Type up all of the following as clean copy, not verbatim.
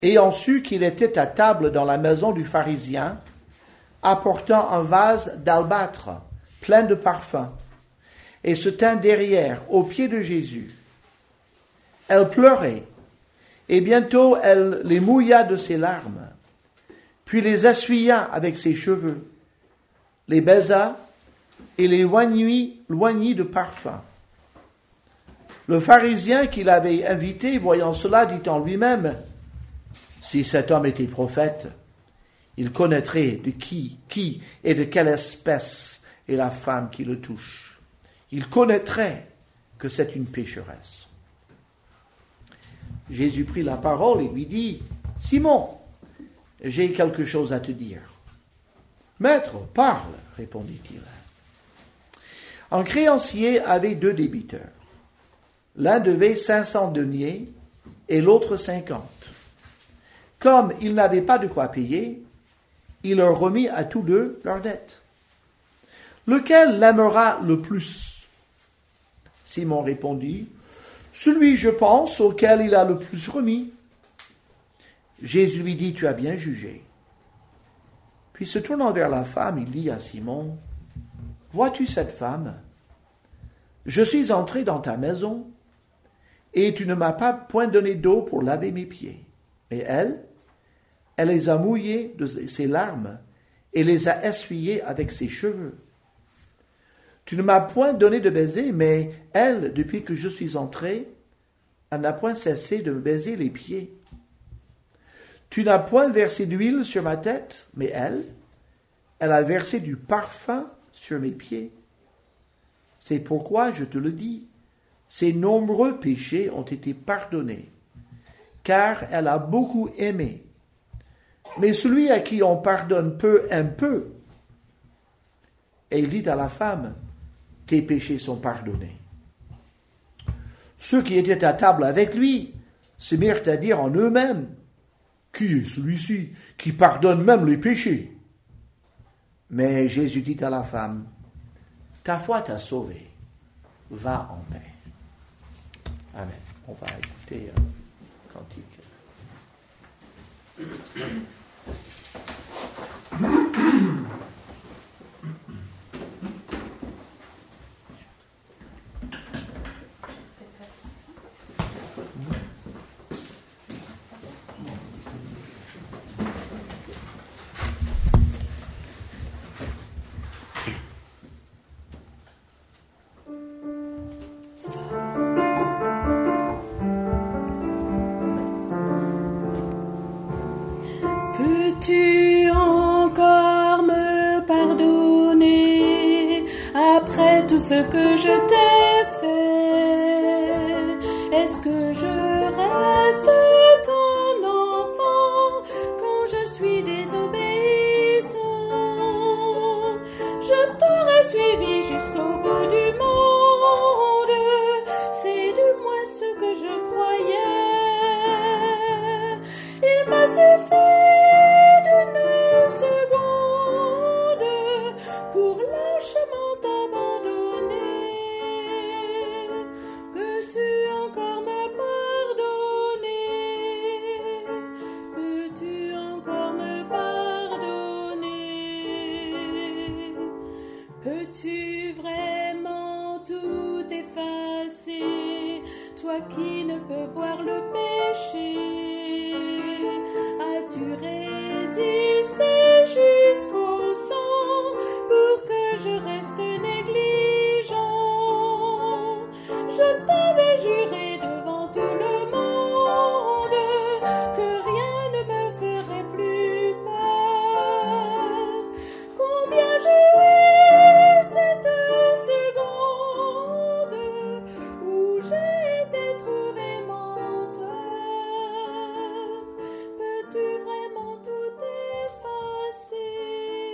ayant su qu'il était à table dans la maison du pharisien, apportant un vase d'albâtre plein de parfums, et se tint derrière, aux pieds de Jésus. Elle pleurait, et bientôt elle les mouilla de ses larmes, puis les essuya avec ses cheveux, les baisa et les loignit de parfum. Le pharisien qui l'avait invité, voyant cela, dit en lui-même, « Si cet homme était prophète, il connaîtrait de qui et de quelle espèce est la femme qui le touche. Il connaîtrait que c'est une pécheresse. » Jésus prit la parole et lui dit, « Simon, j'ai quelque chose à te dire. »« Maître, parle, répondit-il. » Un créancier avait 2 débiteurs. L'un devait 500 deniers et l'autre 50. Comme ils n'avaient pas de quoi payer, il leur remit à tous 2 leurs dettes. Lequel l'aimera le plus? Simon répondit, celui, je pense, auquel il a le plus remis. Jésus lui dit, tu as bien jugé. Puis se tournant vers la femme, il dit à Simon, vois-tu cette femme? Je suis entré dans ta maison, et tu ne m'as pas point donné d'eau pour laver mes pieds. Mais elle les a mouillés de ses larmes, et les a essuyés avec ses cheveux. Tu ne m'as point donné de baiser, mais elle, depuis que je suis entré, elle n'a point cessé de me baiser les pieds. Tu n'as point versé d'huile sur ma tête, mais elle a versé du parfum sur mes pieds. C'est pourquoi je te le dis, ses nombreux péchés ont été pardonnés, car elle a beaucoup aimé. Mais celui à qui on pardonne peu aime peu. Et il dit à la femme, tes péchés sont pardonnés. Ceux qui étaient à table avec lui se mirent à dire en eux-mêmes, qui est celui-ci qui pardonne même les péchés? Mais Jésus dit à la femme, ta foi t'a sauvée, va en paix. Amen. On va écouter un cantique. Peux-tu encore me pardonner après tout ce que je t'ai fait? Est-ce que je reste ton enfant quand je suis désobéissant? Je t'aurais suivi jusqu'au bout du monde, c'est de moi ce que je croyais. Il m'a suffi pour lâchement t'abandonner. Peux-tu encore me pardonner? Peux-tu encore me pardonner? Peux-tu vraiment tout effacer, toi qui ne peux voir le péché? As-tu résisté jusqu'au sang pour que je reste négligent? Je t'avais juré devant tout le monde que rien ne me ferait plus peur. Combien j'ai aimé cette seconde où j'ai été trouvé menteur. Peux-tu vraiment tout effacer?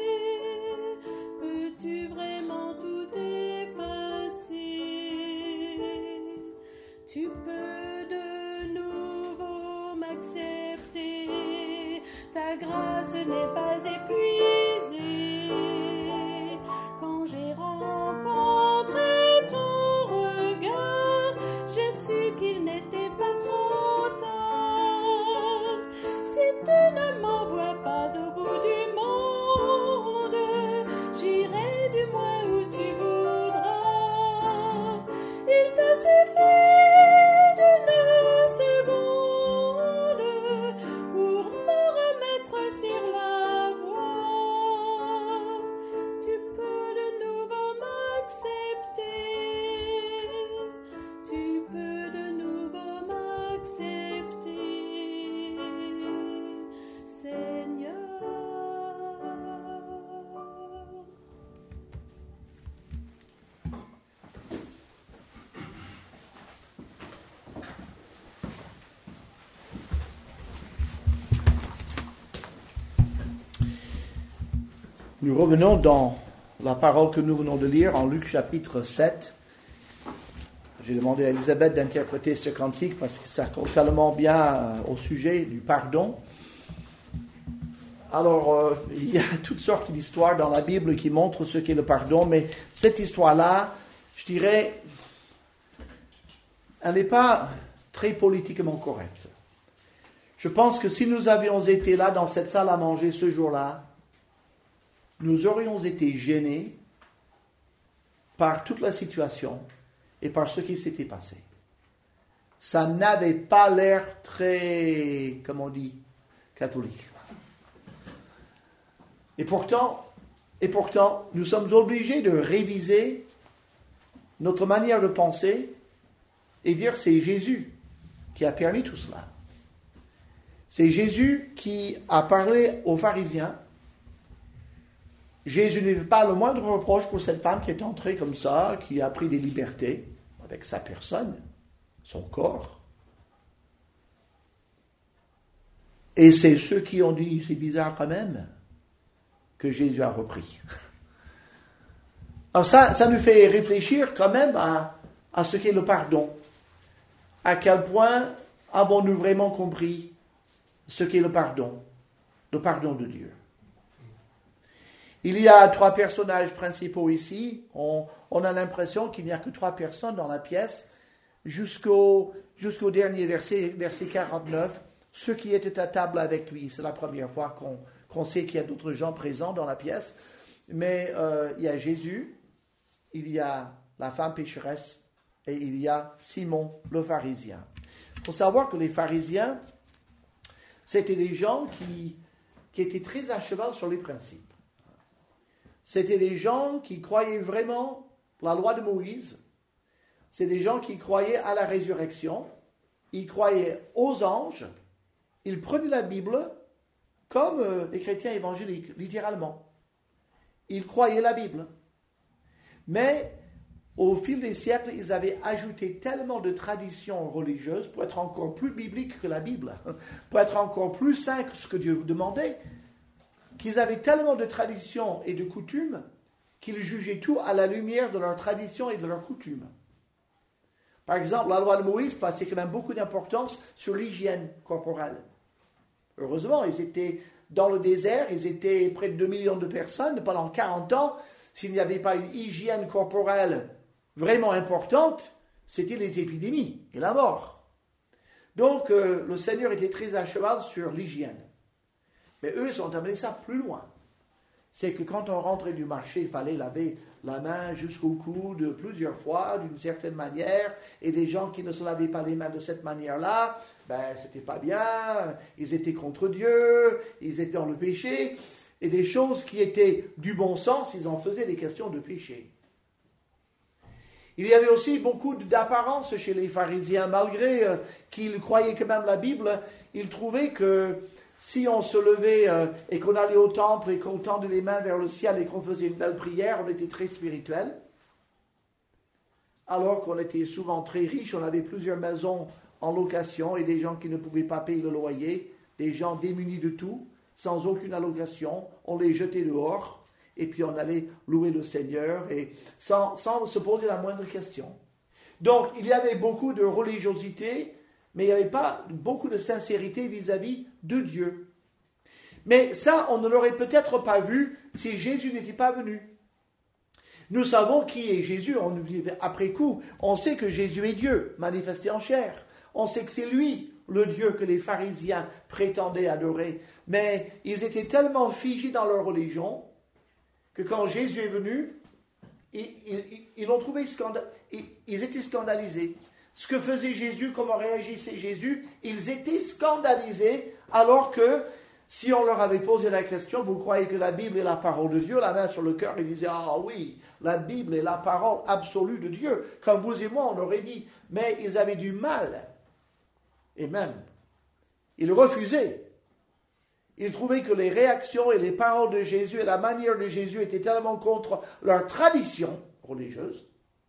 Peux-tu vraiment tout effacer? Tu peux de nouveau m'accepter, ta grâce n'est pas épuisée. Quand j'ai rencontré ton regard, j'ai su qu'il n'était pas trop tard. tu ne m'envoies pas au bout du monde, j'irai du moins où tu voudras. Il te suffit d'une seconde pour me remettre sur la voie. Tu peux de nouveau m'accepter. Tu peux de nouveau m'accepter, Seigneur. Nous revenons dans la parole que nous venons de lire en Luc chapitre 7. J'ai demandé à Elisabeth d'interpréter ce cantique parce que ça colle tellement bien au sujet du pardon. Alors, il y a toutes sortes d'histoires dans la Bible qui montrent ce qu'est le pardon, mais cette histoire-là, je dirais, elle n'est pas très politiquement correcte. Je pense que si nous avions été là dans cette salle à manger ce jour-là, nous aurions été gênés par toute la situation et par ce qui s'était passé. Ça n'avait pas l'air très, comme on dit, catholique. Et pourtant, nous sommes obligés de réviser notre manière de penser et dire c'est Jésus qui a permis tout cela. C'est Jésus qui a parlé aux pharisiens. Jésus ne fait pas le moindre reproche pour cette femme qui est entrée comme ça, qui a pris des libertés avec sa personne, son corps. Et c'est ceux qui ont dit, c'est bizarre quand même, que Jésus a repris. Alors ça nous fait réfléchir quand même à ce qu'est le pardon. À quel point avons-nous vraiment compris ce qu'est le pardon de Dieu. Il y a 3 personnages principaux ici. On a l'impression qu'il n'y a que 3 personnes dans la pièce jusqu'au dernier verset 49. Ceux qui étaient à table avec lui. C'est la première fois qu'on sait qu'il y a d'autres gens présents dans la pièce. Mais il y a Jésus, il y a la femme pécheresse et il y a Simon le pharisien. Il faut savoir que les pharisiens, c'était des gens qui étaient très à cheval sur les principes. C'était des gens qui croyaient vraiment la loi de Moïse. C'est des gens qui croyaient à la résurrection. Ils croyaient aux anges. Ils prenaient la Bible comme les chrétiens évangéliques, littéralement. Ils croyaient la Bible. Mais au fil des siècles, ils avaient ajouté tellement de traditions religieuses pour être encore plus bibliques que la Bible, pour être encore plus saints que ce que Dieu vous demandait, qu'ils avaient tellement de traditions et de coutumes qu'ils jugeaient tout à la lumière de leurs traditions et de leurs coutumes. Par exemple, la loi de Moïse passait quand même beaucoup d'importance sur l'hygiène corporelle. Heureusement, ils étaient dans le désert, ils étaient près de 2 millions de personnes. Pendant 40 ans, s'il n'y avait pas une hygiène corporelle vraiment importante, c'était les épidémies et la mort. Donc, le Seigneur était très à cheval sur l'hygiène. Mais eux, ils ont amené ça plus loin. C'est que quand on rentrait du marché, il fallait laver la main jusqu'au coude plusieurs fois, d'une certaine manière, et les gens qui ne se lavaient pas les mains de cette manière-là, c'était pas bien, ils étaient contre Dieu, ils étaient dans le péché, et des choses qui étaient du bon sens, ils en faisaient des questions de péché. Il y avait aussi beaucoup d'apparence chez les pharisiens, malgré qu'ils croyaient quand même la Bible, ils trouvaient que si on se levait et qu'on allait au temple et qu'on tendait les mains vers le ciel et qu'on faisait une belle prière, on était très spirituel. Alors qu'on était souvent très riches, on avait plusieurs maisons en location et des gens qui ne pouvaient pas payer le loyer, des gens démunis de tout, sans aucune allocation, on les jetait dehors et puis on allait louer le Seigneur et sans se poser la moindre question. Donc il y avait beaucoup de religiosité, mais il n'y avait pas beaucoup de sincérité vis-à-vis de Dieu. Mais ça, on ne l'aurait peut-être pas vu si Jésus n'était pas venu. Nous savons qui est Jésus, après coup. On sait que Jésus est Dieu, manifesté en chair. On sait que c'est lui, le Dieu que les pharisiens prétendaient adorer, mais ils étaient tellement figés dans leur religion que quand Jésus est venu, ils l'ont trouvé ils étaient scandalisés. Ce que faisait Jésus, comment réagissait Jésus, ils étaient scandalisés, alors que si on leur avait posé la question, vous croyez que la Bible est la parole de Dieu, la main sur le cœur, ils disaient, ah oui, la Bible est la parole absolue de Dieu. Comme vous et moi, on aurait dit, mais ils avaient du mal. Et même, ils refusaient. Ils trouvaient que les réactions et les paroles de Jésus et la manière de Jésus étaient tellement contre leur tradition religieuse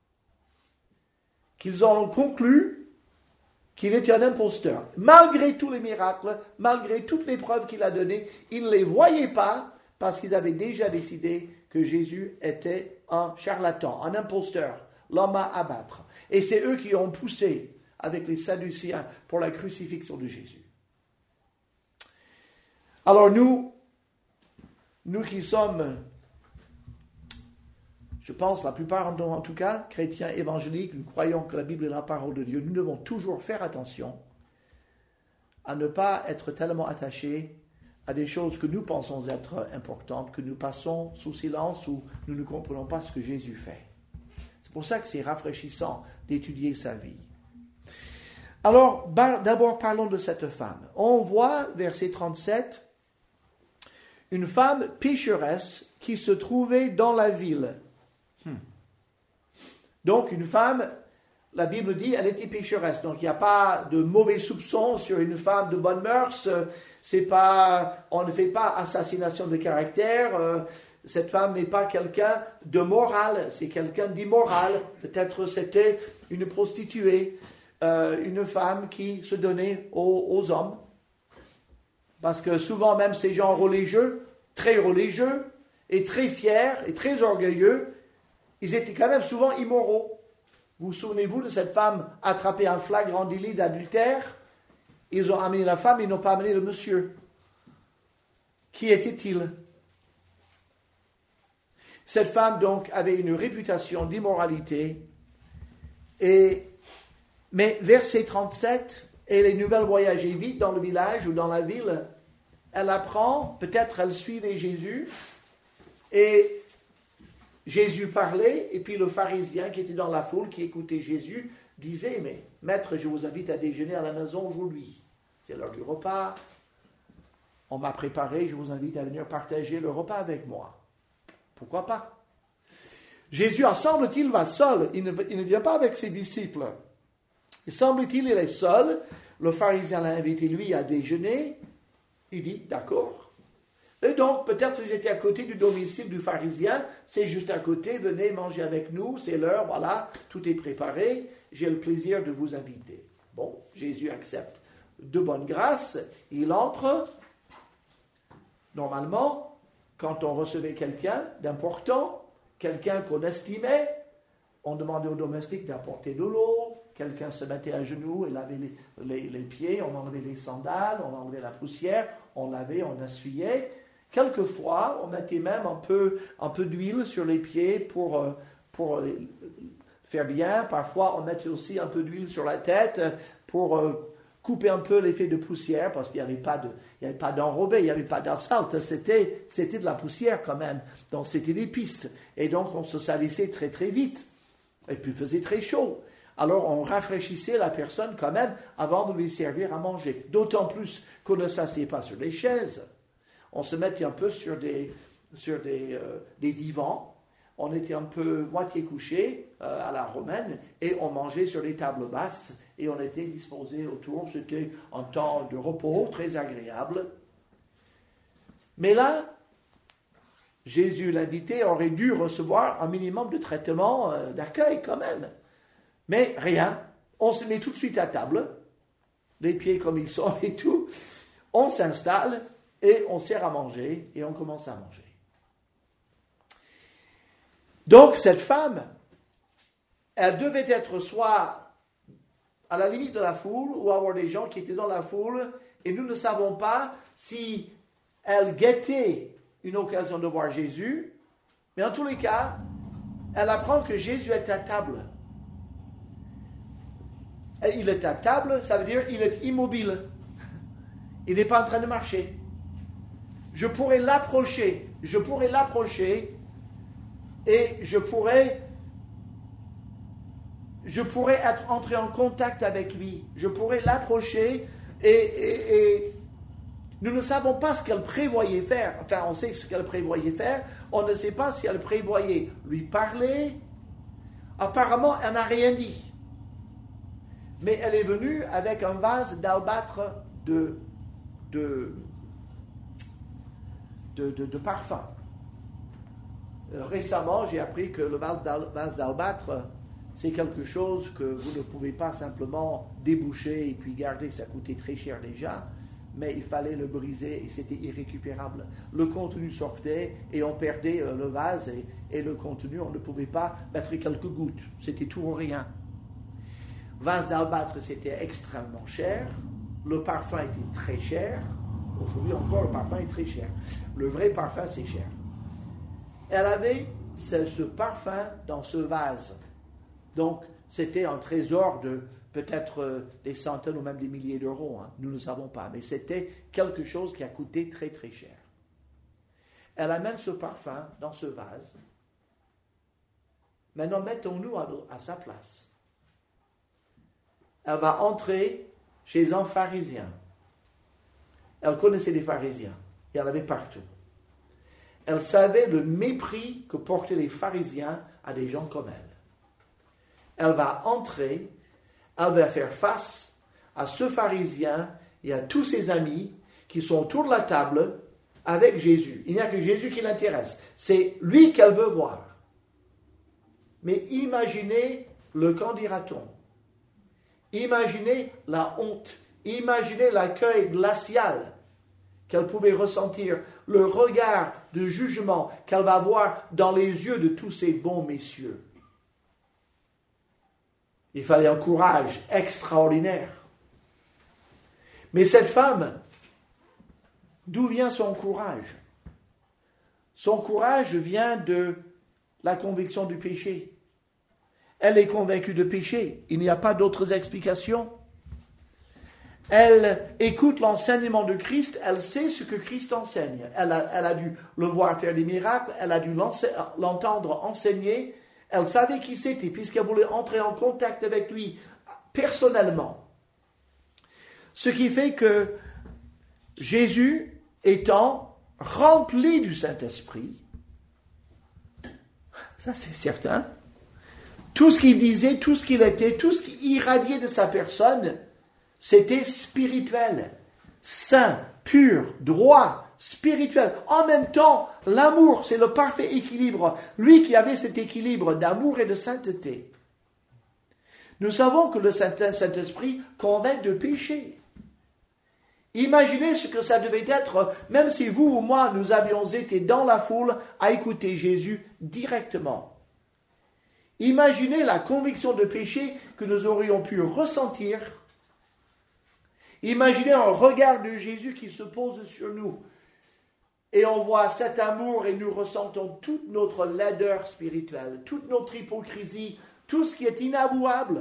qu'ils ont conclu qu'il était un imposteur. Malgré tous les miracles, malgré toutes les preuves qu'il a données, ils ne les voyaient pas parce qu'ils avaient déjà décidé que Jésus était un charlatan, un imposteur, l'homme à abattre. Et c'est eux qui ont poussé avec les Sadducéens pour la crucifixion de Jésus. Alors nous qui sommes, je pense la plupart d'entre nous en tout cas, chrétiens évangéliques, nous croyons que la Bible est la parole de Dieu, nous devons toujours faire attention à ne pas être tellement attachés à des choses que nous pensons être importantes, que nous passons sous silence ou nous ne comprenons pas ce que Jésus fait. C'est pour ça que c'est rafraîchissant d'étudier sa vie. Alors, d'abord parlons de cette femme. On voit, verset 37, une femme pécheresse qui se trouvait dans la ville. Donc, une femme, la Bible dit, elle était pécheresse. Donc, il n'y a pas de mauvais soupçons sur une femme de bonne mœurs. On ne fait pas assassination de caractère. Cette femme n'est pas quelqu'un de moral, c'est quelqu'un d'immoral. Peut-être c'était une prostituée, une femme qui se donnait aux hommes. Parce que souvent, même ces gens religieux, très religieux, et très fiers, et très orgueilleux, ils étaient quand même souvent immoraux. Vous souvenez-vous de cette femme attrapée en flagrant délit d'adultère? Ils ont amené la femme, ils n'ont pas amené le monsieur. Qui était-il? Cette femme, donc, avait une réputation d'immoralité. Mais verset 37, et les nouvelles voyageaient vite dans le village ou dans la ville. Elle apprend, peut-être elle suivait Jésus, et Jésus parlait, et puis le pharisien qui était dans la foule, qui écoutait Jésus, disait, mais maître, je vous invite à déjeuner à la maison aujourd'hui. C'est l'heure du repas. On m'a préparé, je vous invite à venir partager le repas avec moi. Pourquoi pas? Jésus, semble-t-il, va seul. Il ne vient pas avec ses disciples. Et semble-t-il, il est seul. Le pharisien l'a invité, lui, à déjeuner. Il dit, d'accord. Et donc, peut-être qu'ils étaient à côté du domicile du pharisien. C'est juste à côté, venez manger avec nous, c'est l'heure, voilà, tout est préparé. J'ai le plaisir de vous inviter. Bon, Jésus accepte de bonne grâce. Il entre. Normalement, quand on recevait quelqu'un d'important, quelqu'un qu'on estimait, on demandait aux domestiques d'apporter de l'eau, quelqu'un se mettait à genoux et lavait les pieds, on enlevait les sandales, on enlevait la poussière, on lavait, on essuyait. Quelquefois, on mettait même un peu d'huile sur les pieds pour les faire bien. Parfois, on mettait aussi un peu d'huile sur la tête pour couper un peu l'effet de poussière, parce qu'il n'y avait pas d'enrobé, il n'y avait pas d'asphalte, c'était de la poussière quand même. Donc c'était des pistes. Et donc on se salissait très très vite. Et puis il faisait très chaud. Alors on rafraîchissait la personne quand même avant de lui servir à manger. D'autant plus qu'on ne s'asseyait pas sur des chaises. On se mettait un peu sur des divans. On était un peu moitié couché à la romaine et on mangeait sur des tables basses et on était disposés autour. C'était un temps de repos très agréable. Mais là, Jésus, l'invité, aurait dû recevoir un minimum de traitement, d'accueil quand même. Mais rien. On se met tout de suite à table, les pieds comme ils sont et tout. On s'installe et on sert à manger et on commence à manger. Donc, cette femme, elle devait être soit à la limite de la foule ou avoir des gens qui étaient dans la foule et nous ne savons pas si elle guettait une occasion de voir Jésus, mais en tous les cas, elle apprend que Jésus est à table. Et il est à table, ça veut dire il est immobile. Il n'est pas en train de marcher. Je pourrais l'approcher et je pourrais être entré en contact avec lui. Je pourrais l'approcher et nous ne savons pas ce qu'elle prévoyait faire. Enfin, on sait ce qu'elle prévoyait faire. On ne sait pas si elle prévoyait lui parler. Apparemment, elle n'a rien dit. Mais elle est venue avec un vase d'albâtre de parfum. Récemment, j'ai appris que le vase d'albâtre, c'est quelque chose que vous ne pouvez pas simplement déboucher et puis garder. Ça coûtait très cher déjà, mais il fallait le briser et c'était irrécupérable. Le contenu sortait et on perdait le vase et le contenu, on ne pouvait pas mettre quelques gouttes. C'était tout ou rien. Vase d'albâtre, c'était extrêmement cher. Le parfum était très cher. Aujourd'hui encore, le parfum est très cher. Le vrai parfum, c'est cher. Elle avait ce parfum dans ce vase. Donc, c'était un trésor de peut-être des centaines ou même des milliers d'euros. Hein. Nous ne savons pas. Mais c'était quelque chose qui a coûté très, très cher. Elle amène ce parfum dans ce vase. Maintenant, mettons-nous à sa place. Elle va entrer chez un pharisien. Elle connaissait les pharisiens. Il y en avait partout. Elle savait le mépris que portaient les pharisiens à des gens comme elle. Elle va entrer, elle va faire face à ce pharisien et à tous ses amis qui sont autour de la table avec Jésus. Il n'y a que Jésus qui l'intéresse. C'est lui qu'elle veut voir. Mais imaginez le qu'en dira-t-on. Imaginez la honte. Imaginez l'accueil glacial qu'elle pouvait ressentir, le regard de jugement qu'elle va voir dans les yeux de tous ces bons messieurs. Il fallait un courage extraordinaire. Mais cette femme, d'où vient son courage? Son courage vient de la conviction du péché. Elle est convaincue de péché. Il n'y a pas d'autres explications. Elle écoute l'enseignement de Christ, elle sait ce que Christ enseigne. Elle a dû le voir faire des miracles, elle a dû l'entendre enseigner. Elle savait qui c'était, puisqu'elle voulait entrer en contact avec lui personnellement. Ce qui fait que Jésus, étant rempli du Saint-Esprit, ça c'est certain, tout ce qu'il disait, tout ce qu'il était, tout ce qui irradiait de sa personne, c'était spirituel, saint, pur, droit, spirituel. En même temps, l'amour, c'est le parfait équilibre. Lui qui avait cet équilibre d'amour et de sainteté. Nous savons que le Saint-Esprit convainc de péché. Imaginez ce que ça devait être, même si vous ou moi, nous avions été dans la foule à écouter Jésus directement. Imaginez la conviction de péché que nous aurions pu ressentir. Imaginez un regard de Jésus qui se pose sur nous. Et on voit cet amour et nous ressentons toute notre laideur spirituelle, toute notre hypocrisie, tout ce qui est inavouable.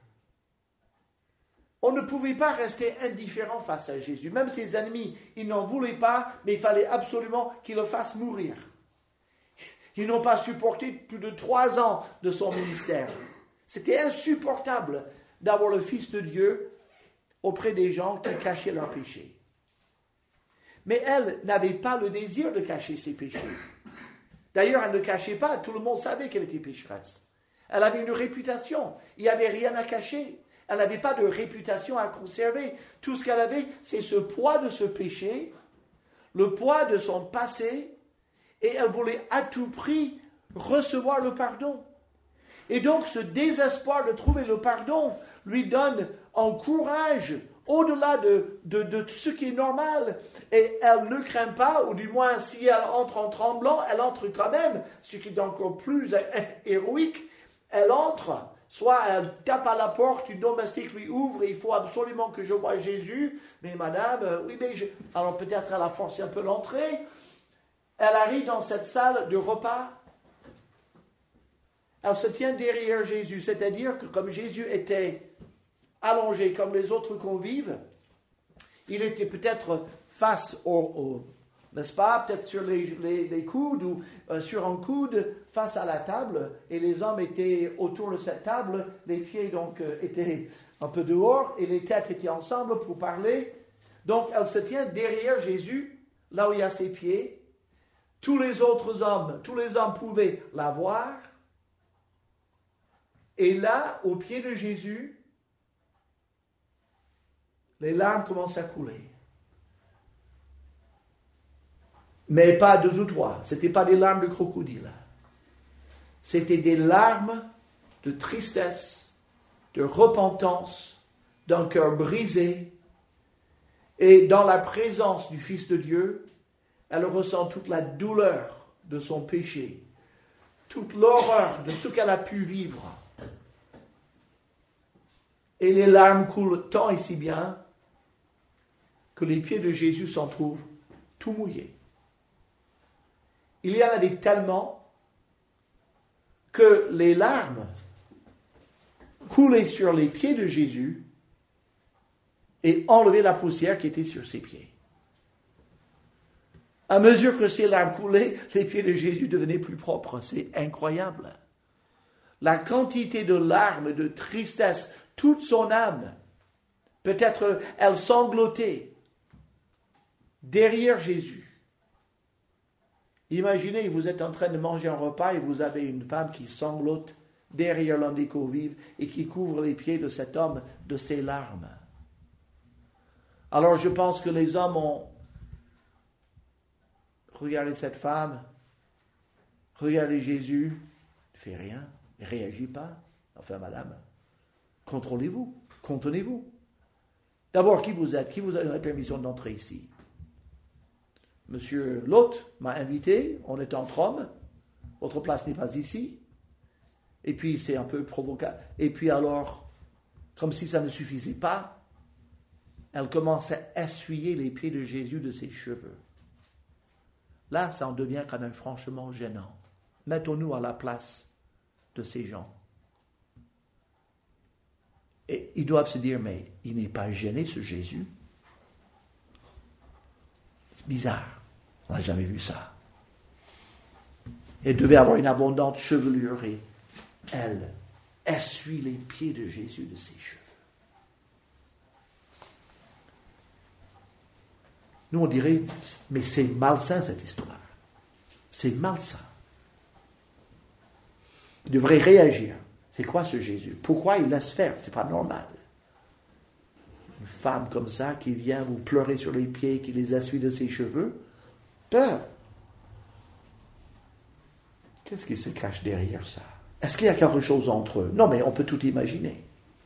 On ne pouvait pas rester indifférent face à Jésus. Même ses ennemis, ils n'en voulaient pas, mais il fallait absolument qu'ils le fassent mourir. Ils n'ont pas supporté plus de 3 ans de son ministère. C'était insupportable d'avoir le Fils de Dieu auprès des gens qui cachaient leurs péchés. Mais elle n'avait pas le désir de cacher ses péchés. D'ailleurs, elle ne cachait pas, tout le monde savait qu'elle était pécheresse. Elle avait une réputation, il n'y avait rien à cacher. Elle n'avait pas de réputation à conserver. Tout ce qu'elle avait, c'est ce poids de ce péché, le poids de son passé, et elle voulait à tout prix recevoir le pardon. Et donc, ce désespoir de trouver le pardon lui donne un courage au-delà de ce qui est normal. Et elle ne craint pas, ou du moins, si elle entre en tremblant, elle entre quand même, ce qui est encore plus héroïque. Elle entre, soit elle tape à la porte, une domestique lui ouvre, et il faut absolument que je voie Jésus. Mais madame, oui, mais alors peut-être elle a forcé un peu l'entrée. Elle arrive dans cette salle de repas. Elle se tient derrière Jésus, c'est-à-dire que comme Jésus était allongé comme les autres convives. Il était peut-être face n'est-ce pas, peut-être sur les coudes ou sur un coude face à la table, et les hommes étaient autour de cette table, les pieds donc étaient un peu dehors, et les têtes étaient ensemble pour parler. Donc elle se tient derrière Jésus, là où il y a ses pieds. Tous les hommes pouvaient la voir. Et là, au pied de Jésus, les larmes commencent à couler. Mais pas 2 ou 3. Ce n'étaient pas des larmes de crocodile. C'était des larmes de tristesse, de repentance, d'un cœur brisé. Et dans la présence du Fils de Dieu, elle ressent toute la douleur de son péché, toute l'horreur de ce qu'elle a pu vivre. Et les larmes coulent tant et si bien que les pieds de Jésus s'en trouvent tout mouillés. Il y en avait tellement que les larmes coulaient sur les pieds de Jésus et enlevaient la poussière qui était sur ses pieds. À mesure que ces larmes coulaient, les pieds de Jésus devenaient plus propres. C'est incroyable. La quantité de larmes, de tristesse, toute son âme, peut-être elle sanglotait derrière Jésus. Imaginez, vous êtes en train de manger un repas et vous avez une femme qui sanglote derrière l'un des convives et qui couvre les pieds de cet homme de ses larmes. Alors je pense que les hommes ont regardé cette femme, regardé Jésus, ne fait rien, ne réagit pas. Enfin, madame, contenez-vous. D'abord, qui vous êtes? Qui vous a donné la permission d'entrer ici? Monsieur l'hôte m'a invité, on est entre hommes, votre place n'est pas ici. Et puis c'est un peu provocateur. Et puis alors, comme si ça ne suffisait pas, elle commence à essuyer les pieds de Jésus de ses cheveux. Là, ça en devient quand même franchement gênant. Mettons-nous à la place de ces gens. Et ils doivent se dire, mais il n'est pas gêné ce Jésus. C'est bizarre. On n'a jamais vu ça. Elle devait avoir une abondante chevelure et elle essuie les pieds de Jésus de ses cheveux. Nous, on dirait, mais c'est malsain cette histoire. C'est malsain. Il devrait réagir. C'est quoi ce Jésus? Pourquoi il laisse faire? C'est pas normal. Une femme comme ça qui vient vous pleurer sur les pieds, qui les essuie de ses cheveux, peur. Qu'est-ce qui se cache derrière ça? Est-ce qu'il y a quelque chose entre eux? Non, mais on peut tout imaginer.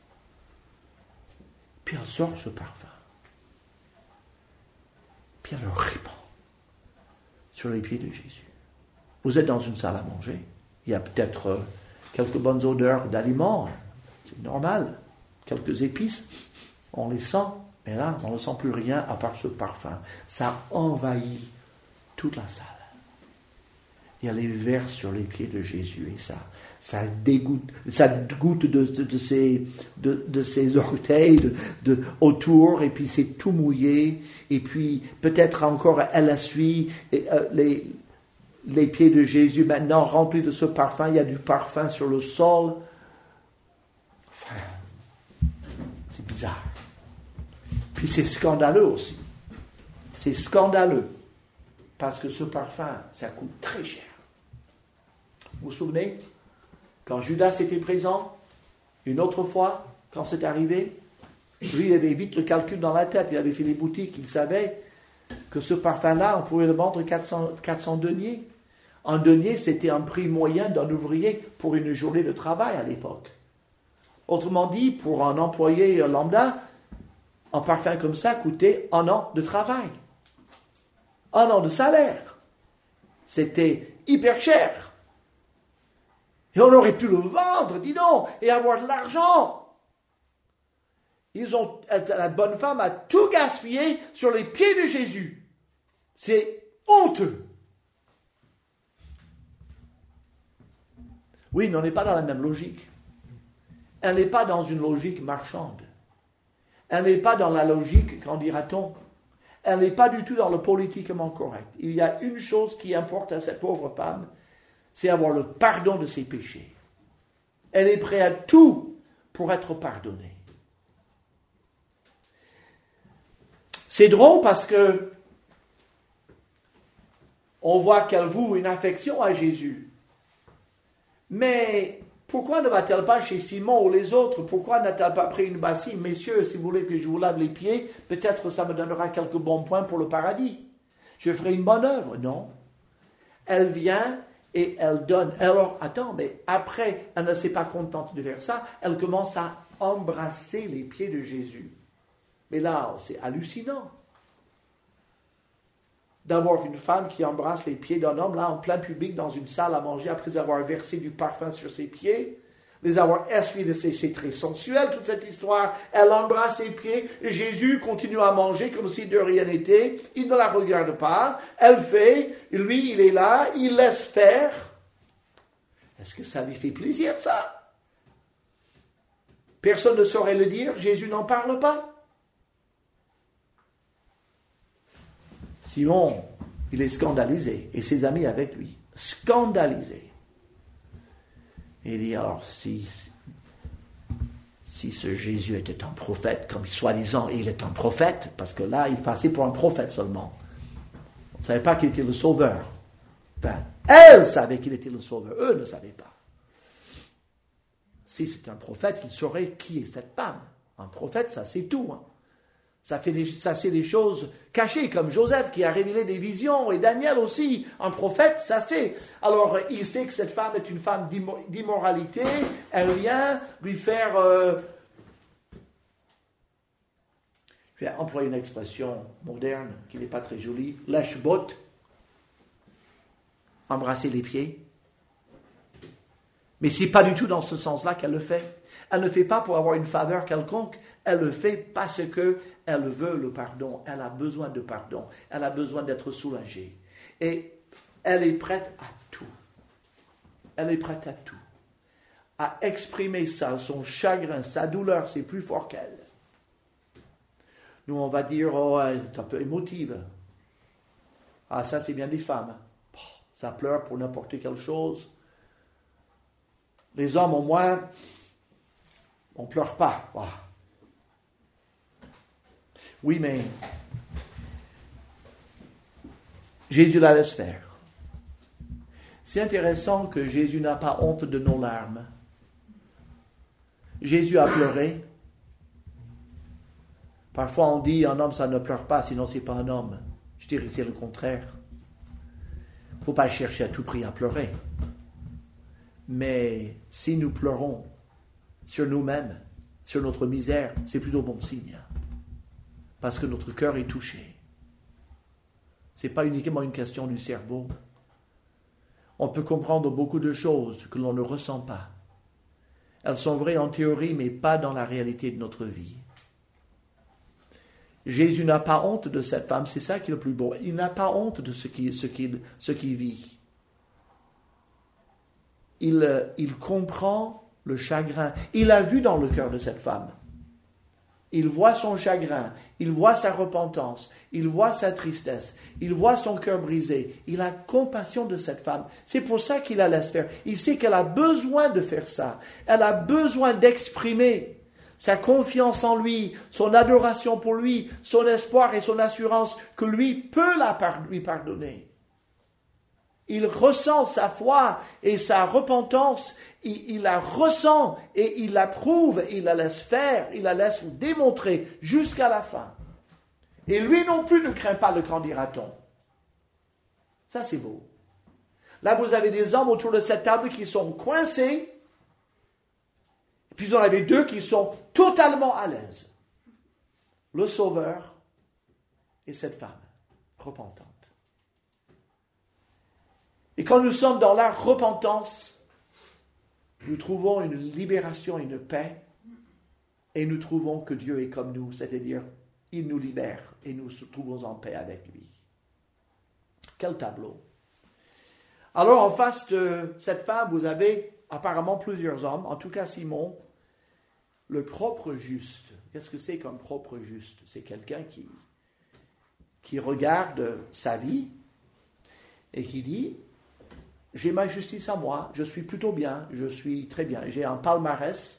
Puis elle sort ce parfum. Puis elle le répand sur les pieds de Jésus. Vous êtes dans une salle à manger. Il y a peut-être quelques bonnes odeurs d'aliments. C'est normal. Quelques épices. On les sent. Mais là, on ne sent plus rien à part ce parfum. Ça envahit toute la salle. Et elle les verse sur les pieds de Jésus. Et ça goûte de ses orteils autour. Et puis c'est tout mouillé. Et puis peut-être encore elle essuie les pieds de Jésus. Maintenant remplis de ce parfum. Il y a du parfum sur le sol. Enfin, c'est bizarre. Puis c'est scandaleux aussi. C'est scandaleux. Parce que ce parfum, ça coûte très cher. Vous vous souvenez, quand Judas était présent, une autre fois, quand c'est arrivé, lui, il avait vite le calcul dans la tête, il avait fait des boutiques, il savait que ce parfum-là, on pouvait le vendre 400 deniers. Un denier, c'était un prix moyen d'un ouvrier pour une journée de travail à l'époque. Autrement dit, pour un employé lambda, un parfum comme ça coûtait 1 an de travail. 1 an de salaire. C'était hyper cher. Et on aurait pu le vendre, dis donc, et avoir de l'argent. La bonne femme a tout gaspillé sur les pieds de Jésus. C'est honteux. Oui, mais on n'est pas dans la même logique. Elle n'est pas dans une logique marchande. Elle n'est pas dans la logique, qu'en dira-t-on? Elle n'est pas du tout dans le politiquement correct. Il y a une chose qui importe à cette pauvre femme, c'est avoir le pardon de ses péchés. Elle est prête à tout pour être pardonnée. C'est drôle parce que on voit qu'elle voue une affection à Jésus. Mais pourquoi ne va-t-elle pas chez Simon ou les autres? Pourquoi n'a-t-elle pas pris une bassine? Messieurs, si vous voulez que je vous lave les pieds, peut-être ça me donnera quelques bons points pour le paradis. Je ferai une bonne œuvre. Non. Elle vient et elle donne. Alors, attends, mais après, elle ne s'est pas contente de faire ça. Elle commence à embrasser les pieds de Jésus. Mais là, c'est hallucinant d'avoir une femme qui embrasse les pieds d'un homme, là, en plein public, dans une salle à manger, après avoir versé du parfum sur ses pieds, les avoir essuyés de c'est très sensuel, toute cette histoire. Elle embrasse ses pieds, Jésus continue à manger comme si de rien n'était, il ne la regarde pas, elle fait, lui, il est là, il laisse faire. Est-ce que ça lui fait plaisir, ça? Personne ne saurait le dire, Jésus n'en parle pas. Simon, il est scandalisé, et ses amis avec lui, scandalisés. Et il dit, alors, si ce Jésus était un prophète, comme soi-disant il est un prophète, parce que là, il passait pour un prophète seulement. On ne savait pas qu'il était le sauveur. Enfin, elle savait qu'il était le sauveur, eux ne savaient pas. Si c'est un prophète, il saurait qui est cette femme. Un prophète, ça c'est tout, hein. Ça c'est des choses cachées, comme Joseph qui a révélé des visions, et Daniel aussi, un prophète, ça c'est. Alors, il sait que cette femme est une femme d'immoralité, elle vient lui faire... je vais employer une expression moderne qui n'est pas très jolie, lèche-bot, embrasser les pieds. Mais c'est pas du tout dans ce sens-là qu'elle le fait. Elle ne fait pas pour avoir une faveur quelconque, elle le fait parce qu'elle veut le pardon, elle a besoin de pardon, elle a besoin d'être soulagée. Et elle est prête à tout. Elle est prête à tout. À exprimer ça, son chagrin, sa douleur, c'est plus fort qu'elle. Nous, on va dire, oh, elle est un peu émotive. Ah, ça, c'est bien des femmes. Ça pleure pour n'importe quelle chose. Les hommes, au moins... on ne pleure pas. Wow. Oui, mais Jésus la laisse faire. C'est intéressant que Jésus n'a pas honte de nos larmes. Jésus a pleuré. Parfois on dit un homme ça ne pleure pas, sinon c'est pas un homme. Je dirais que c'est le contraire. Il ne faut pas chercher à tout prix à pleurer. Mais si nous pleurons sur nous-mêmes, sur notre misère, c'est plutôt bon signe. Parce que notre cœur est touché. Ce n'est pas uniquement une question du cerveau. On peut comprendre beaucoup de choses que l'on ne ressent pas. Elles sont vraies en théorie, mais pas dans la réalité de notre vie. Jésus n'a pas honte de cette femme, c'est ça qui est le plus beau. Il n'a pas honte de ce qu'il vit. Il comprend le chagrin. Il a vu dans le cœur de cette femme. Il voit son chagrin, il voit sa repentance, il voit sa tristesse, il voit son cœur brisé. Il a compassion de cette femme. C'est pour ça qu'il la laisse faire. Il sait qu'elle a besoin de faire ça. Elle a besoin d'exprimer sa confiance en lui, son adoration pour lui, son espoir et son assurance que lui peut lui pardonner. Il ressent sa foi et sa repentance, il la ressent et il l'approuve, il la laisse faire, il la laisse démontrer jusqu'à la fin. Et lui non plus ne craint pas le qu'en dira-t-on. Ça c'est beau. Là vous avez des hommes autour de cette table qui sont coincés, et puis vous en avez deux qui sont totalement à l'aise. Le Sauveur et cette femme repentante. Et quand nous sommes dans la repentance, nous trouvons une libération, une paix, et nous trouvons que Dieu est comme nous, c'est-à-dire, il nous libère et nous nous trouvons en paix avec lui. Quel tableau! Alors, en face de cette femme, vous avez apparemment plusieurs hommes, en tout cas Simon, Le propre juste. Qu'est-ce que c'est qu'un propre juste? C'est quelqu'un qui regarde sa vie et qui dit, j'ai ma justice à moi, je suis plutôt bien, je suis très bien, j'ai un palmarès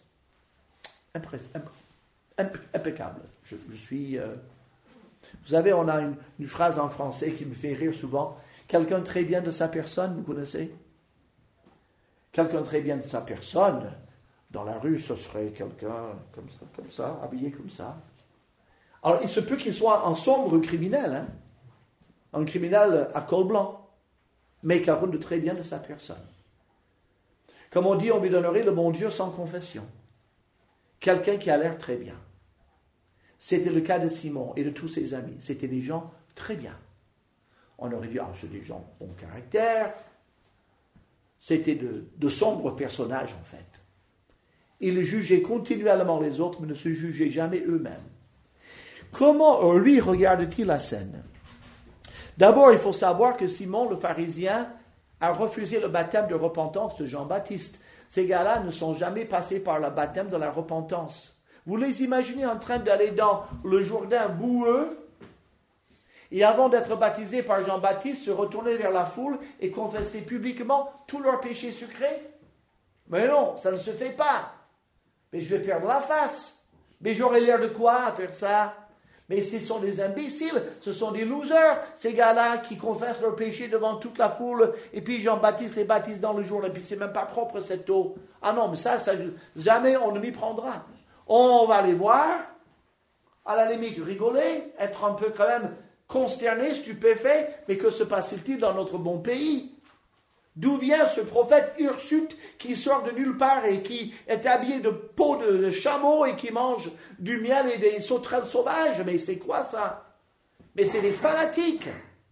impeccable. Je suis... Vous savez, on a une phrase en français qui me fait rire souvent. Quelqu'un très bien de sa personne, vous connaissez? Quelqu'un très bien de sa personne, dans la rue, ce serait quelqu'un comme ça, habillé comme ça. Alors, il se peut qu'il soit un sombre criminel, hein? Un criminel à col blanc, mais quelqu'un de très bien de sa personne. Comme on dit, on lui donnerait le bon Dieu sans confession. Quelqu'un qui a l'air très bien. C'était le cas de Simon et de tous ses amis. C'était des gens très bien. On aurait dit, c'est des gens bon caractère. C'était de sombres personnages, en fait. Ils jugeaient continuellement les autres, mais ne se jugeaient jamais eux-mêmes. Comment, lui, regarde-t-il la scène? D'abord, il faut savoir que Simon, le pharisien, a refusé le baptême de repentance de Jean-Baptiste. Ces gars-là ne sont jamais passés par le baptême de la repentance. Vous les imaginez en train d'aller dans le Jourdain boueux et avant d'être baptisés par Jean-Baptiste, se retourner vers la foule et confesser publiquement tous leurs péchés secrets? Mais non, ça ne se fait pas. Mais je vais perdre la face. Mais j'aurais l'air de quoi à faire ça? Mais ce sont des imbéciles, ce sont des losers, ces gars-là qui confessent leurs péchés devant toute la foule, et puis Jean-Baptiste les baptise dans le jour, et puis c'est même pas propre cette eau. Ah non, mais ça jamais on ne m'y prendra. On va les voir, à la limite rigoler, être un peu quand même consterné, stupéfait, mais que se passe-t-il dans notre bon pays? D'où vient ce prophète Ursute qui sort de nulle part et qui est habillé de peau de chameau et qui mange du miel et des sauterelles sauvages? Mais c'est quoi ça? Mais c'est des fanatiques.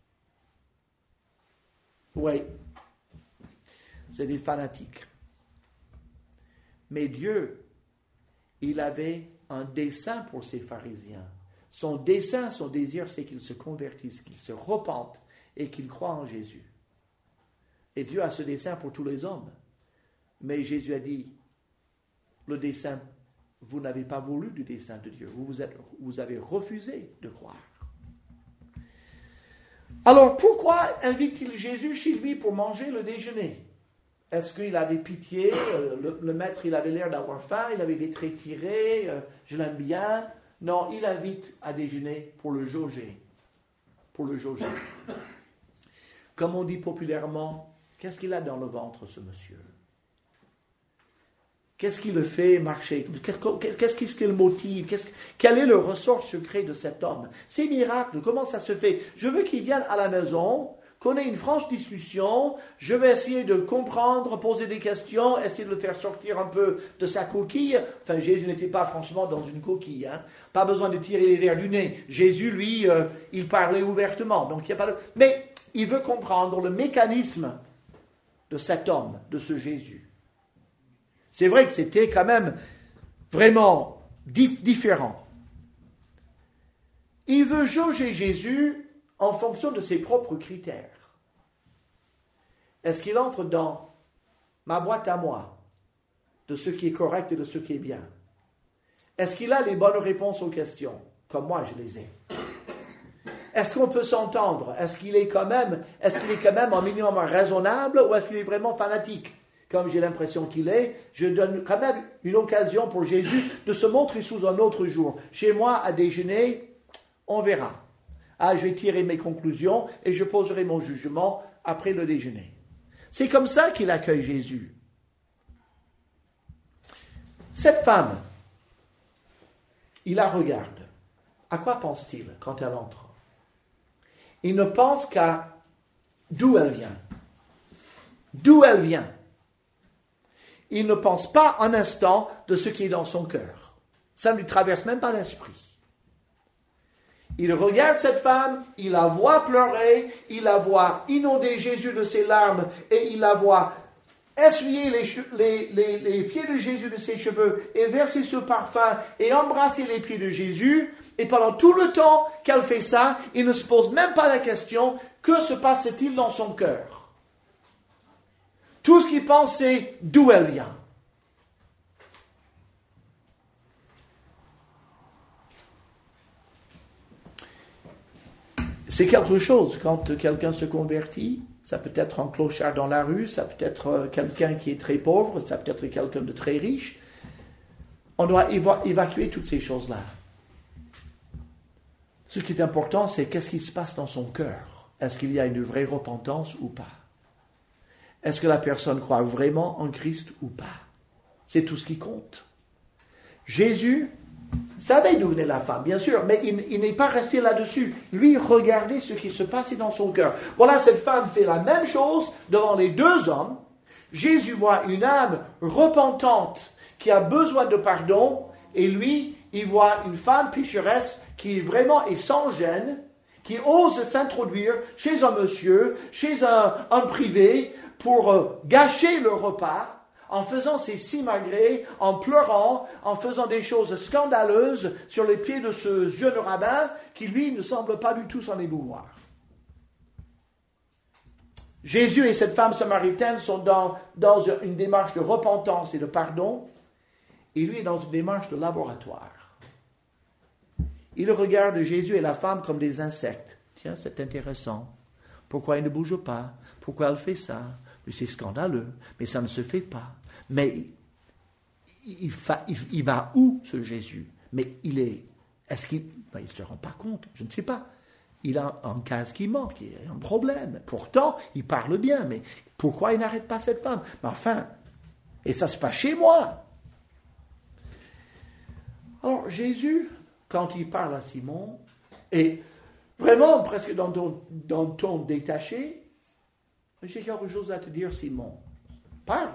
Oui, c'est des fanatiques. Mais Dieu, il avait un dessein pour ces pharisiens. Son dessein, son désir, c'est qu'ils se convertissent, qu'ils se repentent et qu'ils croient en Jésus. Et Dieu a ce dessein pour tous les hommes. Mais Jésus a dit, le dessein, vous n'avez pas voulu du dessein de Dieu. Vous avez refusé de croire. Alors, pourquoi invite-t-il Jésus chez lui pour manger le déjeuner? Est-ce qu'il avait pitié? Le maître, il avait l'air d'avoir faim, il avait des traits tirés, je l'aime bien. Non, il invite à déjeuner pour le jauger. Pour le jauger. Comme on dit populairement, qu'est-ce qu'il a dans le ventre, ce monsieur? Qu'est-ce qui le fait marcher? Qu'est-ce qui le motive? Quel est le ressort secret de cet homme? Ces miracles, comment ça se fait? Je veux qu'il vienne à la maison, qu'on ait une franche discussion, je vais essayer de comprendre, poser des questions, essayer de le faire sortir un peu de sa coquille. Enfin, Jésus n'était pas franchement dans une coquille, hein. Pas besoin de tirer les verres du nez. Jésus, lui, il parlait ouvertement. Donc, il y a pas de... Mais il veut comprendre le mécanisme de cet homme, de ce Jésus. C'est vrai que c'était quand même vraiment différent. Il veut jauger Jésus en fonction de ses propres critères. Est-ce qu'il entre dans ma boîte à moi, de ce qui est correct et de ce qui est bien? Est-ce qu'il a les bonnes réponses aux questions, comme moi je les ai? Est-ce qu'on peut s'entendre? Est-ce qu'il est quand même un minimum raisonnable ou est-ce qu'il est vraiment fanatique? Comme j'ai l'impression qu'il est, je donne quand même une occasion pour Jésus de se montrer sous un autre jour. Chez moi, à déjeuner, on verra. Je vais tirer mes conclusions et je poserai mon jugement après le déjeuner. C'est comme ça qu'il accueille Jésus. Cette femme, il la regarde. À quoi pense-t-il quand elle entre? Il ne pense qu'à d'où elle vient. D'où elle vient. Il ne pense pas un instant de ce qui est dans son cœur. Ça ne lui traverse même pas l'esprit. Il regarde cette femme, il la voit pleurer, il la voit inonder Jésus de ses larmes et il la voit essuyer les pieds de Jésus de ses cheveux et verser ce parfum et embrasser les pieds de Jésus. Et pendant tout le temps qu'elle fait ça, il ne se pose même pas la question, que se passe-t-il dans son cœur? Tout ce qu'il pense, c'est d'où elle vient. C'est quelque chose quand quelqu'un se convertit. Ça peut être un clochard dans la rue, ça peut être quelqu'un qui est très pauvre, ça peut être quelqu'un de très riche. On doit évacuer toutes ces choses-là. Ce qui est important, c'est qu'est-ce qui se passe dans son cœur. Est-ce qu'il y a une vraie repentance ou pas? Est-ce que la personne croit vraiment en Christ ou pas? C'est tout ce qui compte. Jésus savait d'où venait la femme, bien sûr, mais il n'est pas resté là-dessus. Lui, regardez ce qui se passait dans son cœur. Voilà, cette femme fait la même chose devant les deux hommes. Jésus voit une âme repentante qui a besoin de pardon, et lui, il voit une femme pécheresse qui vraiment est sans gêne, qui ose s'introduire chez un monsieur, chez un privé, pour gâcher le repas, en faisant ses simagrées, en pleurant, en faisant des choses scandaleuses sur les pieds de ce jeune rabbin qui, lui, ne semble pas du tout s'en émouvoir. Jésus et cette femme samaritaine sont dans une démarche de repentance et de pardon, et lui est dans une démarche de laboratoire. Il regarde Jésus et la femme comme des insectes. Tiens, c'est intéressant. Pourquoi il ne bouge pas? Pourquoi elle fait ça? Mais c'est scandaleux, mais ça ne se fait pas. Mais il va où, ce Jésus? Mais est-ce qu'il ne se rend pas compte? Je ne sais pas. Il a un case qui manque, il a un problème. Pourtant, il parle bien, mais pourquoi il n'arrête pas cette femme? Mais enfin, et ça se passe chez moi. Alors, Jésus, quand il parle à Simon, et vraiment presque dans ton détaché, j'ai quelque chose à te dire, Simon. Parle.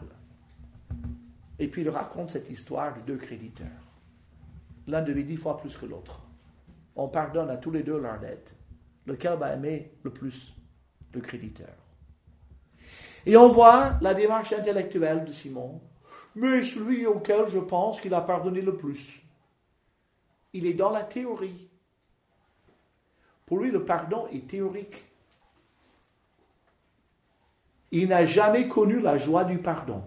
Et puis il raconte cette histoire de deux créditeurs. L'un devait 10 fois plus que l'autre. On pardonne à tous les deux leur dette. Lequel va aimer le plus le créditeur? Et on voit la démarche intellectuelle de Simon. Mais celui auquel je pense qu'il a pardonné le plus. Il est dans la théorie. Pour lui, le pardon est théorique. Il n'a jamais connu la joie du pardon.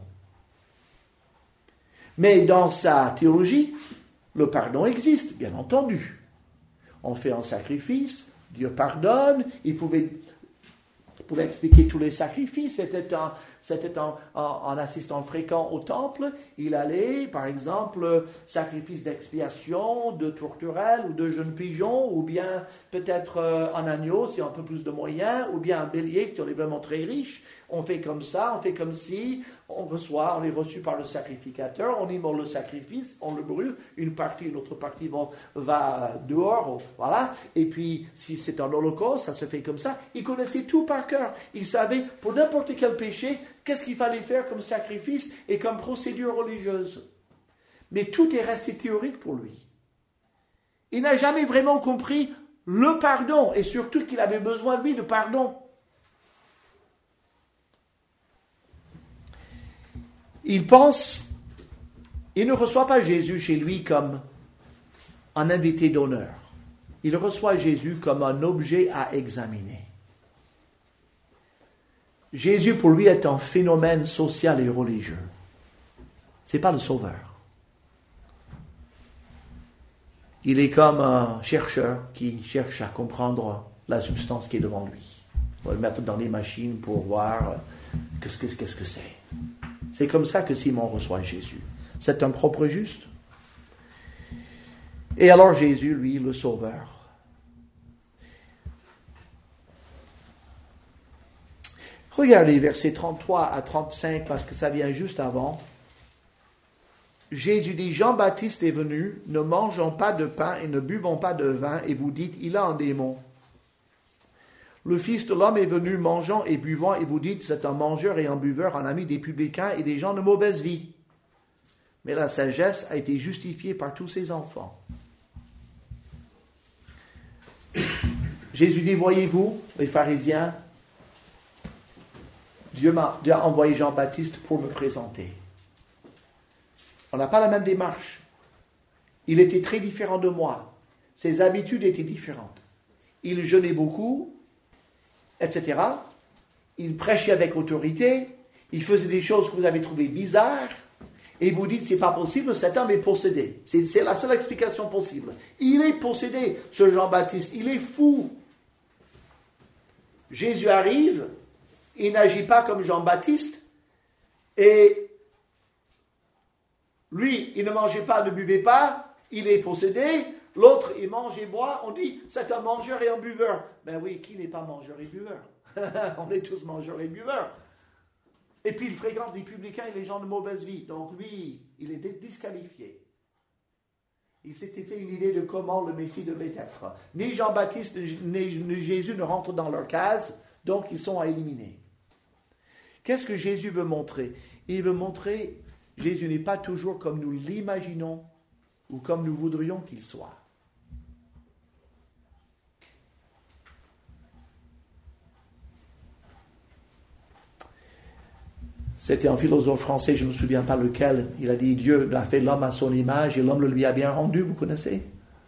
Mais dans sa théologie, le pardon existe, bien entendu. On fait un sacrifice, Dieu pardonne, il pouvait expliquer tous les sacrifices. C'était un assistant fréquent au temple. Il allait, par exemple, sacrifice d'expiation, de tourterelle ou de jeunes pigeons, ou bien peut-être un agneau si on a un peu plus de moyens, ou bien un bélier si on est vraiment très riche. On fait comme ça, on fait comme si, on est reçu par le sacrificateur, on immole le sacrifice, on le brûle, une autre partie va dehors, voilà. Et puis, si c'est un holocauste, ça se fait comme ça. Il connaissait tout par cœur. Il savait, pour n'importe quel péché, qu'est-ce qu'il fallait faire comme sacrifice et comme procédure religieuse. Mais tout est resté théorique pour lui. Il n'a jamais vraiment compris le pardon, et surtout qu'il avait besoin, lui, de pardon. Il ne reçoit pas Jésus chez lui comme un invité d'honneur. Il reçoit Jésus comme un objet à examiner. Jésus, pour lui, est un phénomène social et religieux. Ce n'est pas le sauveur. Il est comme un chercheur qui cherche à comprendre la substance qui est devant lui. On va le mettre dans les machines pour voir qu'est-ce que c'est. C'est comme ça que Simon reçoit Jésus. C'est un propre juste. Et alors Jésus, lui, le sauveur. Regardez versets 33 à 35 parce que ça vient juste avant. Jésus dit, Jean-Baptiste est venu, ne mangeons pas de pain et ne buvons pas de vin, et vous dites, il a un démon. Le Fils de l'homme est venu mangeant et buvant, et vous dites, c'est un mangeur et un buveur, un ami des publicains et des gens de mauvaise vie. Mais la sagesse a été justifiée par tous ses enfants. Jésus dit, voyez-vous, les pharisiens, Dieu a envoyé Jean-Baptiste pour me présenter. On n'a pas la même démarche. Il était très différent de moi. Ses habitudes étaient différentes. Il jeûnait beaucoup, etc. Il prêchait avec autorité. Il faisait des choses que vous avez trouvées bizarres. Et vous dites, c'est pas possible, cet homme est possédé. C'est la seule explication possible. Il est possédé, ce Jean-Baptiste. Il est fou. Jésus arrive, il n'agit pas comme Jean-Baptiste, et lui, il ne mangeait pas, ne buvait pas, il est possédé, l'autre, il mange et boit, on dit, c'est un mangeur et un buveur. Ben oui, qui n'est pas mangeur et buveur? On est tous mangeurs et buveurs. Et puis il fréquente les publicains et les gens de mauvaise vie, donc lui, il était disqualifié. Il s'était fait une idée de comment le Messie devait être. Ni Jean-Baptiste ni Jésus ne rentrent dans leur case, donc ils sont à éliminer. Qu'est-ce que Jésus veut montrer? Il veut montrer que Jésus n'est pas toujours comme nous l'imaginons ou comme nous voudrions qu'il soit. C'était un philosophe français, je ne me souviens pas lequel, il a dit Dieu a fait l'homme à son image et l'homme le lui a bien rendu, vous connaissez?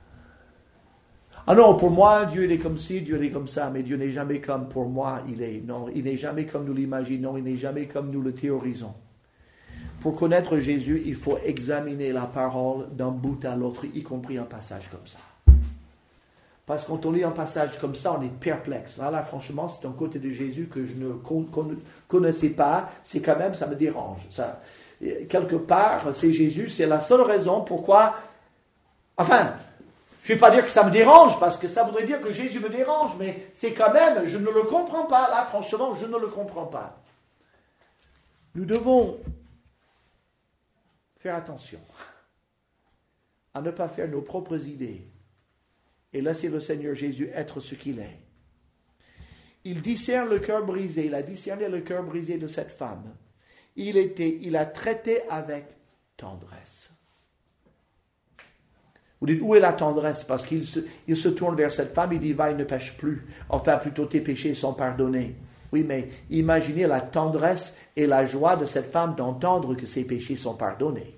Ah non, pour moi, Dieu il est comme ci, Dieu il est comme ça, mais Dieu n'est jamais comme pour moi, il est. Non, il n'est jamais comme nous l'imaginons, il n'est jamais comme nous le théorisons. Pour connaître Jésus, il faut examiner la parole d'un bout à l'autre, y compris un passage comme ça. Parce que quand on lit un passage comme ça, on est perplexe. Là, franchement, c'est un côté de Jésus que je ne connaissais pas. C'est quand même, ça me dérange. Ça, quelque part, c'est Jésus. C'est la seule raison pourquoi... Enfin, je ne vais pas dire que ça me dérange, parce que ça voudrait dire que Jésus me dérange, mais c'est quand même, je ne le comprends pas. Là, franchement, je ne le comprends pas. Nous devons faire attention à ne pas faire nos propres idées et laisser le Seigneur Jésus être ce qu'il est. Il discerne le cœur brisé. Il a discerné le cœur brisé de cette femme. Il a traité avec tendresse. Vous dites, où est la tendresse? Parce qu'il se tourne vers cette femme, il dit, va, il ne pêche plus. Enfin, plutôt, tes péchés sont pardonnés. Oui, mais imaginez la tendresse et la joie de cette femme d'entendre que ses péchés sont pardonnés.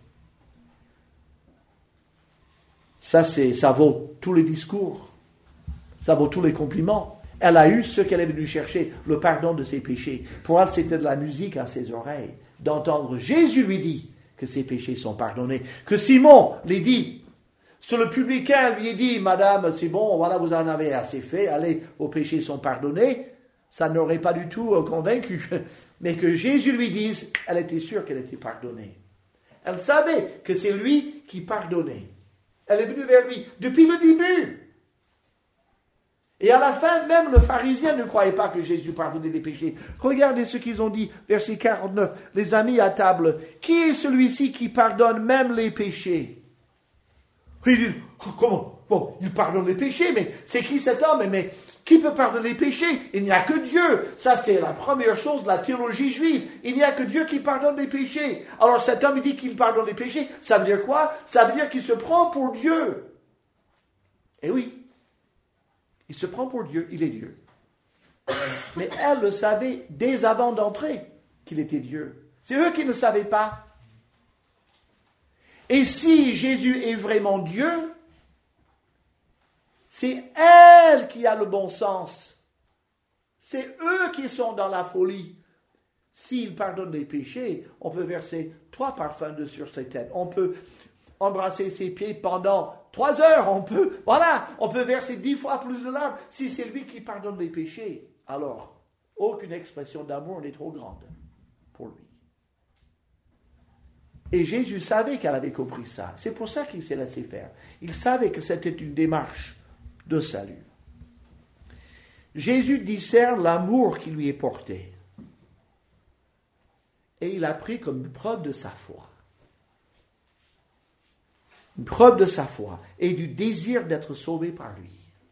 Ça vaut tous les discours. Ça vaut tous les compliments. Elle a eu ce qu'elle est venue chercher, le pardon de ses péchés. Pour elle, c'était de la musique à ses oreilles, d'entendre Jésus lui dit que ses péchés sont pardonnés. Que Simon lui dit, sur le publicain lui dit, Madame, c'est bon, voilà, vous en avez assez fait, allez, vos péchés sont pardonnés. Ça n'aurait pas du tout convaincu. Mais que Jésus lui dise, elle était sûre qu'elle était pardonnée. Elle savait que c'est lui qui pardonnait. Elle est venue vers lui depuis le début. Et à la fin, même le pharisien ne croyait pas que Jésus pardonnait les péchés. Regardez ce qu'ils ont dit, verset 49. Les amis à table, qui est celui-ci qui pardonne même les péchés? Ils disent, comment? Bon, il pardonne les péchés, mais c'est qui cet homme? Mais qui peut pardonner les péchés? Il n'y a que Dieu. Ça, c'est la première chose de la théologie juive. Il n'y a que Dieu qui pardonne les péchés. Alors cet homme, il dit qu'il pardonne les péchés. Ça veut dire quoi? Ça veut dire qu'il se prend pour Dieu. Eh oui. Il se prend pour Dieu. Il est Dieu. Mais elle le savait dès avant d'entrer qu'il était Dieu. C'est eux qui ne savaient pas. Et si Jésus est vraiment Dieu, c'est elle qui a le bon sens. C'est eux qui sont dans la folie. S'il pardonne les péchés, on peut verser 3 parfums sur ses têtes. On peut embrasser ses pieds pendant 3 heures. On peut verser 10 fois plus de larmes. Si c'est lui qui pardonne les péchés, alors aucune expression d'amour n'est trop grande pour lui. Et Jésus savait qu'elle avait compris ça. C'est pour ça qu'il s'est laissé faire. Il savait que c'était une démarche de salut. Jésus discerne l'amour qui lui est porté. Et il a pris comme une preuve de sa foi. Une preuve de sa foi et du désir d'être sauvé par lui.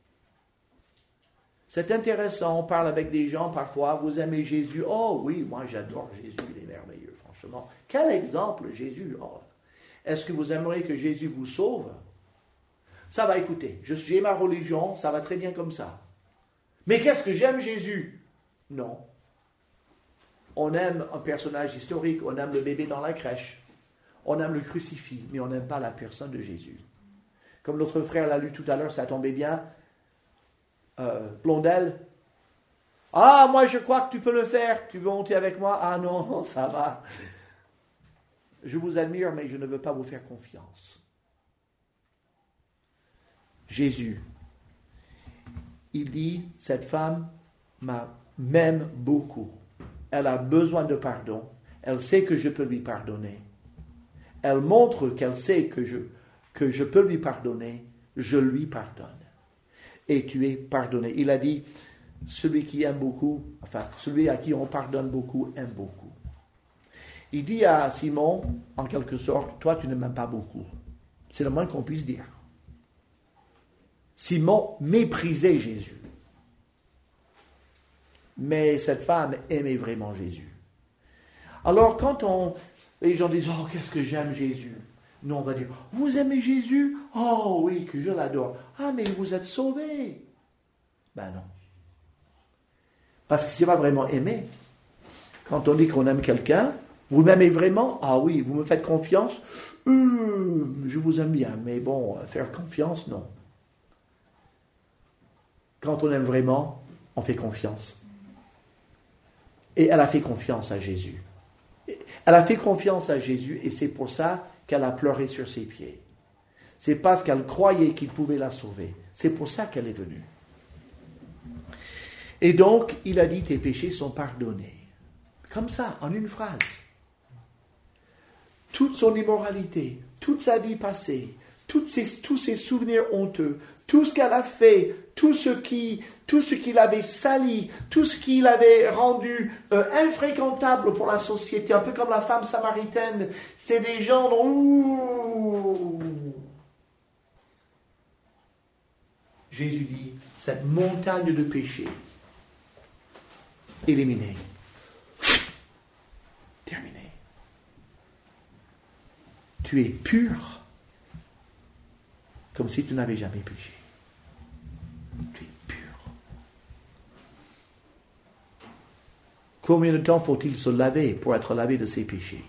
C'est intéressant, on parle avec des gens parfois, vous aimez Jésus? Oh oui, moi j'adore Jésus, il est merveilleux, franchement. Quel exemple Jésus! Oh. Est-ce que vous aimeriez que Jésus vous sauve? Ça va, écoutez, j'ai ma religion, ça va très bien comme ça. Mais qu'est-ce que j'aime Jésus? Non. On aime un personnage historique, on aime le bébé dans la crèche, on aime le crucifix, mais on n'aime pas la personne de Jésus. Comme notre frère l'a lu tout à l'heure, ça tombait bien. Blondel. Ah, moi je crois que tu peux le faire, tu veux monter avec moi? Ah non, ça va. Je vous admire, mais je ne veux pas vous faire confiance. Jésus, il dit, cette femme m'a m'aime beaucoup. Elle a besoin de pardon. Elle sait que je peux lui pardonner. Elle montre qu'elle sait que je peux lui pardonner. Je lui pardonne. Et tu es pardonné. Il a dit, celui qui aime beaucoup, enfin, celui à qui on pardonne beaucoup, aime beaucoup. Il dit à Simon, en quelque sorte, toi tu ne m'aimes pas beaucoup. C'est le moins qu'on puisse dire. Simon méprisait Jésus. Mais cette femme aimait vraiment Jésus. Alors quand les gens disent, oh qu'est-ce que j'aime Jésus. Nous on va dire, vous aimez Jésus? Oh oui, que je l'adore. Ah mais vous êtes sauvés. Ben non. Parce que c'est pas vraiment aimer. Quand on dit qu'on aime quelqu'un, vous m'aimez vraiment? Ah oui, vous me faites confiance? Je vous aime bien, mais bon, faire confiance, non. Quand on aime vraiment, on fait confiance. Et elle a fait confiance à Jésus. Elle a fait confiance à Jésus et c'est pour ça qu'elle a pleuré sur ses pieds. C'est parce qu'elle croyait qu'il pouvait la sauver. C'est pour ça qu'elle est venue. Et donc, il a dit, tes péchés sont pardonnés. Comme ça, en une phrase. Toute son immoralité, toute sa vie passée, tous ses souvenirs honteux, tout ce qu'elle a fait, tout ce qui l'avait sali, tout ce qui l'avait rendu infréquentable pour la société, un peu comme la femme samaritaine. C'est des gens dont... Jésus dit, cette montagne de péché, éliminée, terminée. Tu es pur, comme si tu n'avais jamais péché. Tu es pur. Combien de temps faut-il se laver pour être lavé de ses péchés?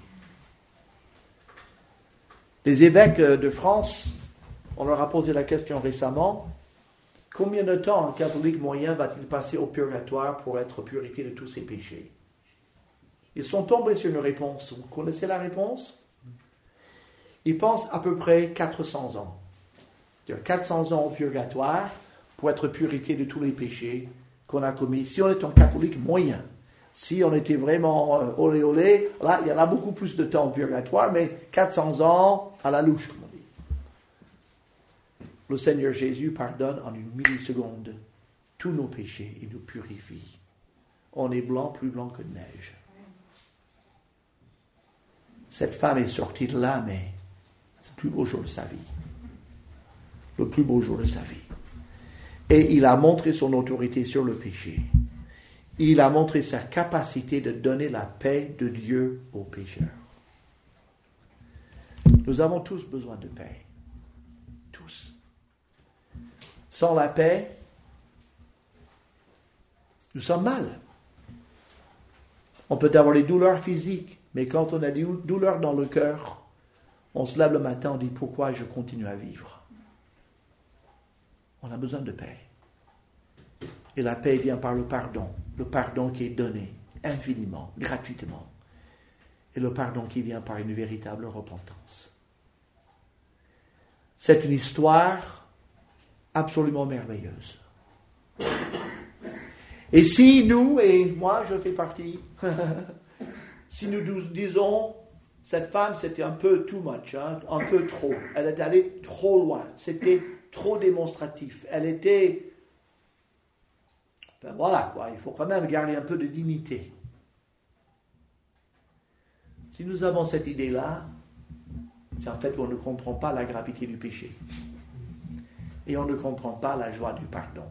Les évêques de France, on leur a posé la question récemment, combien de temps un catholique moyen va-t-il passer au purgatoire pour être purifié de tous ses péchés? Ils sont tombés sur une réponse. Vous connaissez la réponse? Ils pensent à peu près 400 ans. C'est-à-dire 400 ans au purgatoire pour être purifié de tous les péchés qu'on a commis. Si on est un catholique moyen, si on était vraiment olé olé, là, il y en a beaucoup plus de temps au purgatoire, mais 400 ans à la louche, comme on dit. Le Seigneur Jésus pardonne en une milliseconde tous nos péchés et nous purifie. On est blanc, plus blanc que neige. Cette femme est sortie de là, mais c'est le plus beau jour de sa vie. Le plus beau jour de sa vie. Et il a montré son autorité sur le péché. Il a montré sa capacité de donner la paix de Dieu aux pécheurs. Nous avons tous besoin de paix. Tous. Sans la paix, nous sommes mal. On peut avoir les douleurs physiques, mais quand on a des douleurs dans le cœur, on se lève le matin, on dit pourquoi je continue à vivre. On a besoin de paix. Et la paix vient par le pardon qui est donné infiniment, gratuitement, et le pardon qui vient par une véritable repentance. C'est une histoire absolument merveilleuse. Et si nous, et moi je fais partie, si nous disons, cette femme c'était un peu too much, un peu trop, elle est allée trop loin, c'était trop démonstratif, elle était... Ben voilà, quoi, il faut quand même garder un peu de dignité. Si nous avons cette idée-là, c'est en fait qu'on ne comprend pas la gravité du péché. Et on ne comprend pas la joie du pardon.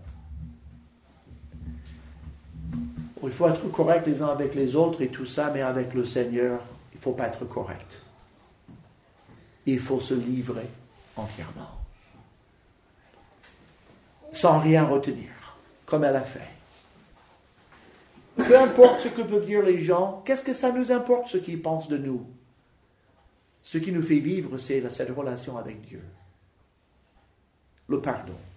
Il faut être correct les uns avec les autres et tout ça, mais avec le Seigneur, il ne faut pas être correct. Il faut se livrer entièrement. Sans rien retenir, comme elle a fait. Peu importe ce que peuvent dire les gens, qu'est-ce que ça nous importe ce qu'ils pensent de nous? Ce qui nous fait vivre, c'est cette relation avec Dieu. Le pardon.